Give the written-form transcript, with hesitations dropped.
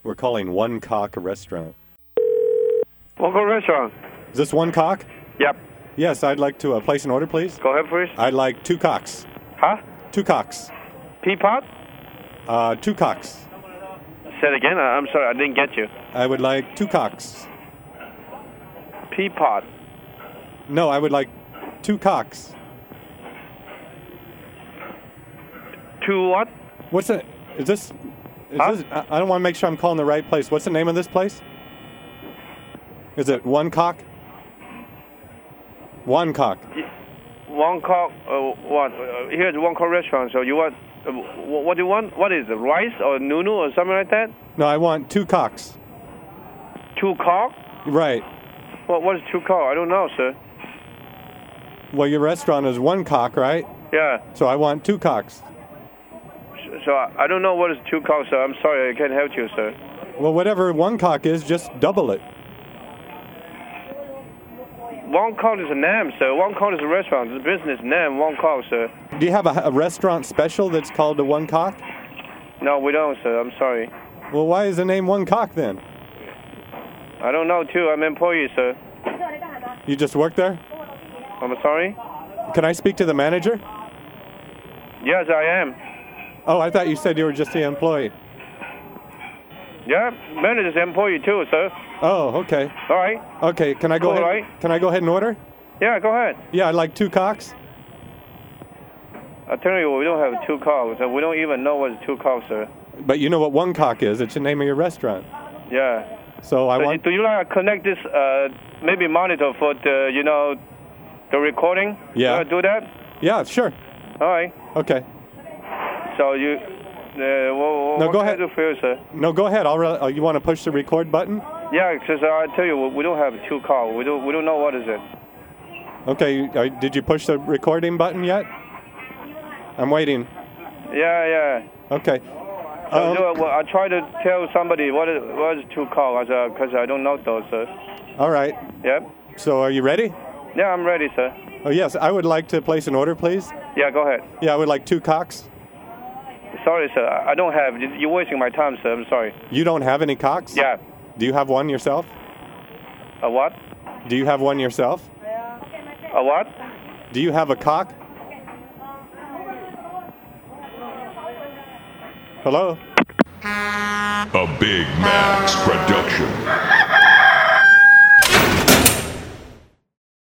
We're calling One Cock Restaurant. One Cock Restaurant. Is this One Cock? Yep. Yes, I'd like to place an order, please. Go ahead, please. I'd like 2 cocks. Huh? 2 cocks. Peapod? 2 cocks. Say it again. I'm sorry, I didn't get you. I would like 2 cocks. Peapod. No, I would like 2 cocks. 2 what? What's it? Is this? Huh? I don't want to make sure I'm calling the right place. What's the name of this place? Is it One Cock? One Cock. One Cock. What? Here's One Cock Restaurant. So you want? What do you want? What is it? Rice or noodle or something like that? No, I want 2 cocks. 2 cock? Right. Well, what is 2 cock? I don't know, sir. Well, your restaurant is 1 cock, right? Yeah. So I want 2 cocks. So I don't know what is 2 cock, sir. I'm sorry, I can't help you, sir. Well, whatever 1 cock is, just double it. 1 cock is a name, sir. 1 cock is a restaurant. It's a business name, 1 cock, sir. Do you have a restaurant special that's called the 1 cock? No, we don't, sir. I'm sorry. Well, why is the name 1 cock then? I don't know, too. I'm an employee, sir. You just work there? I'm sorry? Can I speak to the manager? Yes, I am. Oh, I thought you said you were just the employee. Yeah, manager's employee, too, sir. Oh, okay. All right. Okay, can I go Cool, ahead? right? Can I go ahead and order? Yeah, go ahead. Yeah, I'd like 2 cocks. I tell you what, we don't have 2 cocks. We don't even know what is 2 cocks, sir. But you know what 1 cock is. It's the name of your restaurant. Yeah. So I want... Do you like to connect this, maybe monitor for the, the recording? Yeah. You want to do that? Yeah, sure. All right. Okay. So you... No, what go can ahead. I do for you, sir? No, go ahead. You want to push the record button? Yeah, because I tell you, we don't have 2 cocks. We don't know what is it. Okay. Did you push the recording button yet? I'm waiting. Yeah. Okay. I try to tell somebody what is 2 cocks, because I don't know those, sir. All right. Yep. So are you ready? Yeah, I'm ready, sir. Oh, yes. I would like to place an order, please. Yeah, go ahead. Yeah, I would like 2 cocks. Sorry, sir. I don't have. You're wasting my time, sir. I'm sorry. You don't have any cocks? Yeah. Do you have one yourself? A what? Do you have one yourself? A what? Do you have a cock? Hello? A Big Max production.